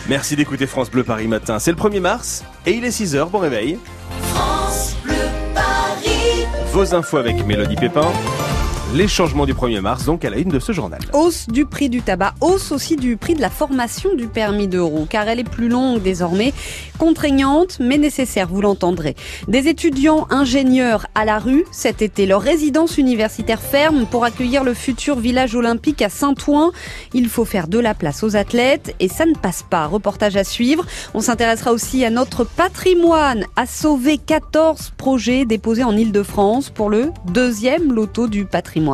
Merci d'écouter France Bleu Paris Matin. C'est le 1er mars et il est 6h. Bon réveil. France Bleu Paris. Vos infos avec Mélodie Pépin. Les changements du 1er mars, donc à la une de ce journal. Hausse du prix du tabac, hausse aussi du prix de la formation du permis de roue, car elle est plus longue désormais, contraignante mais nécessaire, vous l'entendrez. Des étudiants ingénieurs à la rue cet été. Leur résidence universitaire ferme pour accueillir le futur village olympique à Saint-Ouen. Il faut faire de la place aux athlètes et ça ne passe pas. Reportage à suivre. On s'intéressera aussi à notre patrimoine, à sauver 14 projets déposés en Ile-de-France pour le 2e loto du patrimoine.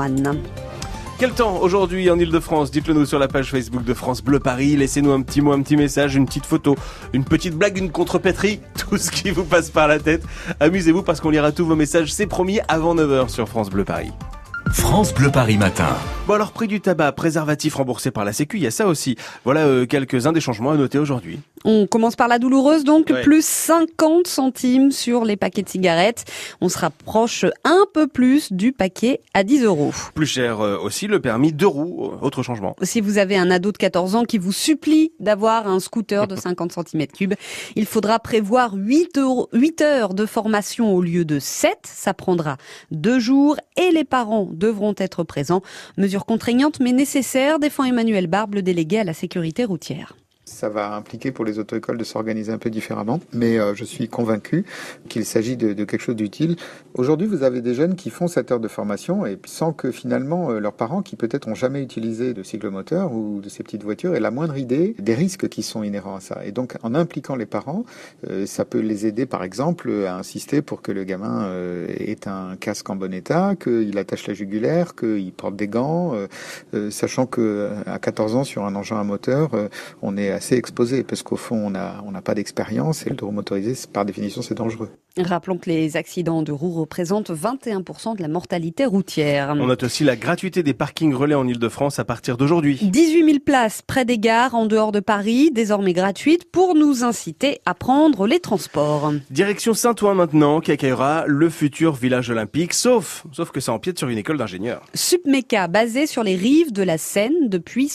Quel temps aujourd'hui en Ile-de-France? Dites-le nous sur la page Facebook de France Bleu Paris. Laissez-nous un petit mot, un petit message, une petite photo, une petite blague, une contrepétrie, tout ce qui vous passe par la tête. Amusez-vous parce qu'on lira tous vos messages, c'est promis, avant 9h sur France Bleu Paris. France Bleu Paris Matin. Bon alors, prix du tabac, préservatif remboursé par la Sécu, il y a ça aussi. Voilà quelques-uns des changements à noter aujourd'hui. On commence par la douloureuse, donc Ouais. plus 50 centimes sur les paquets de cigarettes. On se rapproche un peu plus du paquet à 10 €. Plus cher aussi le permis 2 roues, autre changement. Si vous avez un ado de 14 ans qui vous supplie d'avoir un scooter de 50 cm3, il faudra prévoir 8 heures de formation au lieu de 7. Ça prendra 2 jours et les parents devront être présents. Mesure contraignante mais nécessaire, défend Emmanuel Barbe, le délégué à la sécurité routière. Ça va impliquer pour les auto-écoles de s'organiser un peu différemment, mais je suis convaincu qu'il s'agit de quelque chose d'utile. Aujourd'hui, vous avez des jeunes qui font cette heure de formation et sans que finalement leurs parents, qui peut-être ont jamais utilisé de cyclomoteur ou de ces petites voitures, aient la moindre idée des risques qui sont inhérents à ça. Et donc, en impliquant les parents, ça peut les aider, par exemple, à insister pour que le gamin ait un casque en bon état, qu'il attache la jugulaire, qu'il porte des gants, sachant que à 14 ans, sur un engin à moteur, on est assez exposé parce qu'au fond on n'a pas d'expérience et le roue motorisé par définition c'est dangereux. Rappelons que les accidents de roues représentent 21% de la mortalité routière. On note aussi la gratuité des parkings relais en Ile-de-France à partir d'aujourd'hui. 18 000 places près des gares en dehors de Paris, désormais gratuites pour nous inciter à prendre les transports. Direction Saint-Ouen maintenant, qui accueillera le futur village olympique, sauf que ça empiète sur une école d'ingénieurs. Supmeca, basé sur les rives de la Seine depuis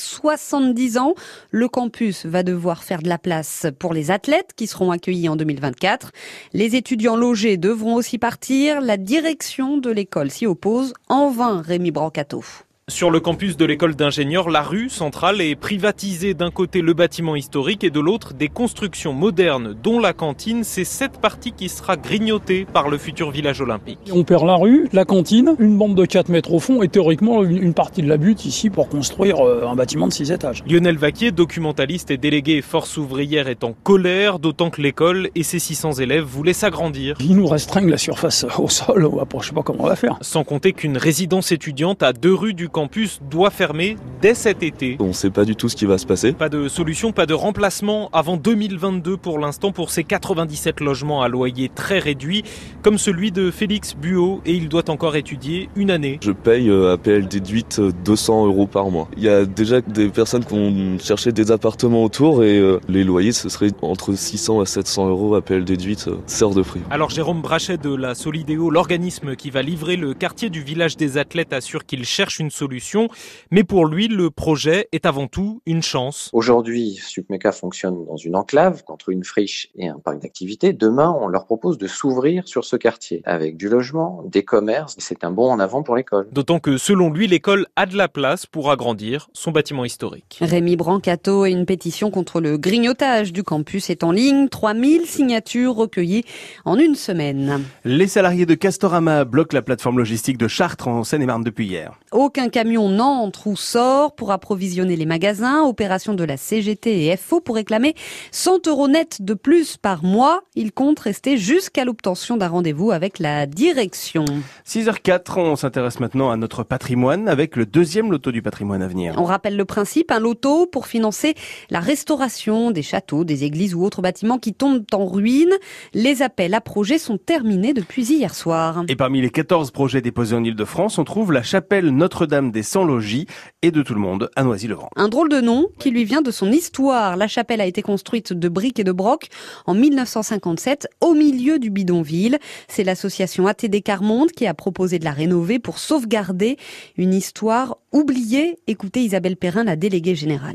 70 ans. Le campus va devoir faire de la place pour les athlètes qui seront accueillis en 2024. Les étudiants logés devront aussi partir. La direction de l'école s'y oppose. En vain, Rémi Brancato. Sur le campus de l'école d'ingénieurs, la rue centrale est privatisée. D'un côté le bâtiment historique et de l'autre des constructions modernes, dont la cantine. C'est cette partie qui sera grignotée par le futur village olympique. On perd la rue, la cantine, une bande de 4 mètres au fond et théoriquement une partie de la butte ici pour construire un bâtiment de 6 étages. Lionel Vaquier, documentaliste et délégué Force ouvrière, est en colère, d'autant que l'école et ses 600 élèves voulaient s'agrandir. Ils nous restreignent la surface au sol, après je sais pas comment on va faire. Sans compter qu'une résidence étudiante à 2 rues du campus doit fermer dès cet été. On ne sait pas du tout ce qui va se passer. Pas de solution, pas de remplacement avant 2022 pour l'instant pour ces 97 logements à loyer très réduit, comme celui de Félix Buot, et il doit encore étudier une année. Je paye à PL déduite 200 € par mois. Il y a déjà des personnes qui ont cherché des appartements autour et les loyers ce serait entre 600 à 700 € à PL déduite, c'est hors de prix. Alors Jérôme Brachet de la Solidéo, l'organisme qui va livrer le quartier du village des athlètes, assure qu'il cherche une solution, mais pour lui le projet est avant tout une chance. Aujourd'hui, Supmeca fonctionne dans une enclave entre une friche et un parc d'activités. Demain, on leur propose de s'ouvrir sur ce quartier avec du logement, des commerces. C'est un bond en avant pour l'école. D'autant que selon lui, l'école a de la place pour agrandir son bâtiment historique. Rémi Brancato et une pétition contre le grignotage du campus est en ligne. 3000 signatures recueillies en une semaine. Les salariés de Castorama bloquent la plateforme logistique de Chartres en Seine-et-Marne depuis hier. Aucun camion n'entre ou sort pour approvisionner les magasins. Opération de la CGT et FO pour réclamer 100 € net de plus par mois. Ils comptent rester jusqu'à l'obtention d'un rendez-vous avec la direction. 6h04, on s'intéresse maintenant à notre patrimoine avec le 2e loto du patrimoine à venir. On rappelle le principe, un loto pour financer la restauration des châteaux, des églises ou autres bâtiments qui tombent en ruine. Les appels à projets sont terminés depuis hier soir. Et parmi les 14 projets déposés en Ile-de-France, on trouve la chapelle Notre-Dame des 100 logis et de tout le monde à Noisy-le-Grand. Un drôle de nom qui lui vient de son histoire. La chapelle a été construite de briques et de broc en 1957 au milieu du bidonville. C'est l'association ATD Carmonde qui a proposé de la rénover pour sauvegarder une histoire oubliée. Écoutez Isabelle Perrin, la déléguée générale.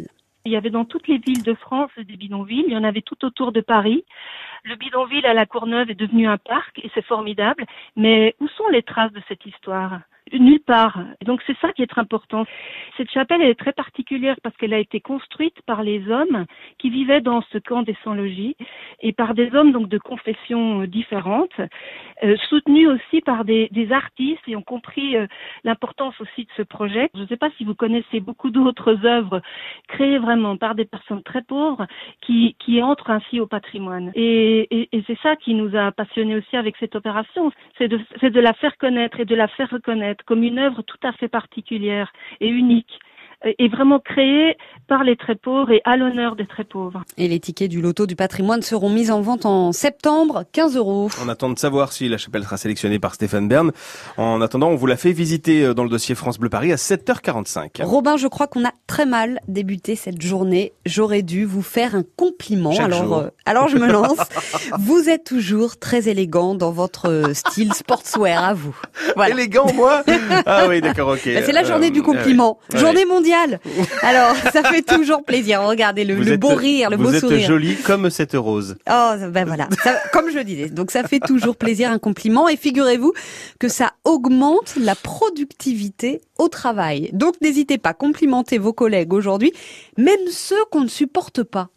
Il y avait dans toutes les villes de France des bidonvilles, il y en avait tout autour de Paris. Le bidonville à la Courneuve est devenu un parc et c'est formidable. Mais où sont les traces de cette histoire ? Nulle part. Et donc c'est ça qui est important. Cette chapelle, elle est très particulière parce qu'elle a été construite par les hommes qui vivaient dans ce camp des sans-logis et par des hommes donc de confessions différentes, soutenus aussi par des artistes et ont compris l'importance aussi de ce projet. Je ne sais pas si vous connaissez beaucoup d'autres œuvres créées vraiment par des personnes très pauvres qui entrent ainsi au patrimoine. Et c'est ça qui nous a passionnés aussi avec cette opération, c'est de la faire connaître et de la faire reconnaître comme une œuvre tout à fait particulière et unique. Et vraiment créée par les très pauvres et à l'honneur des très pauvres. Et les tickets du loto du patrimoine seront mis en vente en septembre, 15 €. On attend de savoir si la chapelle sera sélectionnée par Stéphane Bern. En attendant, on vous l'a fait visiter dans le dossier France Bleu Paris à 7h45. Robin, je crois qu'on a très mal débuté cette journée. J'aurais dû vous faire un compliment. Alors je me lance. Vous êtes toujours très élégant dans votre style sportswear, à vous. Voilà. Élégant, moi? Ah oui, d'accord, ok. C'est la journée du compliment. Ouais. Journée mondiale. Alors, ça fait toujours plaisir. Regardez le beau rire, le beau sourire. Vous êtes jolie comme cette rose. Oh, ben voilà. Comme je le disais. Donc, ça fait toujours plaisir, un compliment. Et figurez-vous que ça augmente la productivité au travail. Donc, n'hésitez pas à complimenter vos collègues aujourd'hui, même ceux qu'on ne supporte pas.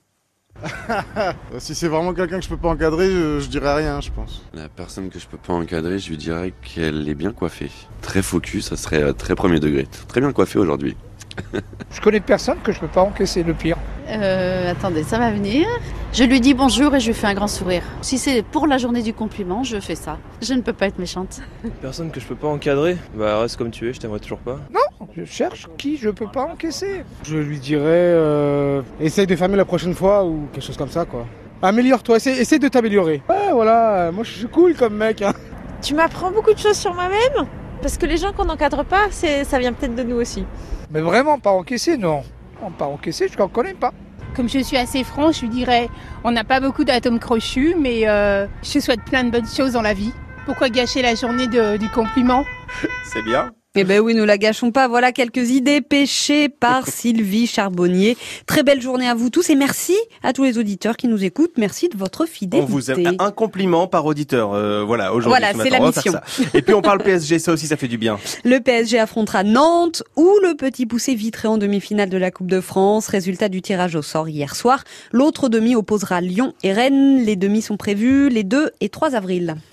Si c'est vraiment quelqu'un que je peux pas encadrer, je dirais rien, je pense. La personne que je peux pas encadrer, je lui dirais qu'elle est bien coiffée. Très focus, ça serait très premier degré. Très bien coiffée aujourd'hui. Je connais personne que je peux pas encaisser, le pire. Attendez, ça va venir. Je lui dis bonjour et je lui fais un grand sourire. Si c'est pour la journée du compliment, je fais ça. Je ne peux pas être méchante. Personne que je peux pas encadrer, bah reste comme tu es, je t'aimerais toujours pas. Non, je cherche qui je peux pas encaisser. Je lui dirais essaye de fermer la prochaine fois ou quelque chose comme ça quoi. Améliore-toi, essaye de t'améliorer. Ouais voilà, moi je suis cool comme mec. Hein. Tu m'apprends beaucoup de choses sur moi-même. Parce que les gens qu'on n'encadre pas, ça vient peut-être de nous aussi. Mais vraiment, pas encaisser, non. Pas encaisser, je ne connais pas. Comme je suis assez franc, je lui dirais, on n'a pas beaucoup d'atomes crochus, mais je souhaite plein de bonnes choses dans la vie. Pourquoi gâcher la journée du compliment ? C'est bien. Eh ben oui, nous la gâchons pas. Voilà quelques idées pêchées par Sylvie Charbonnier. Très belle journée à vous tous et merci à tous les auditeurs qui nous écoutent. Merci de votre fidélité. On vous aime un compliment par auditeur. Voilà, aujourd'hui. Voilà, c'est la mission. Et puis on parle PSG, ça aussi, ça fait du bien. Le PSG affrontera Nantes ou le Petit Poucet Vitré en demi-finale de la Coupe de France. Résultat du tirage au sort hier soir. L'autre demi opposera Lyon et Rennes. Les demi sont prévus les 2 et 3 avril.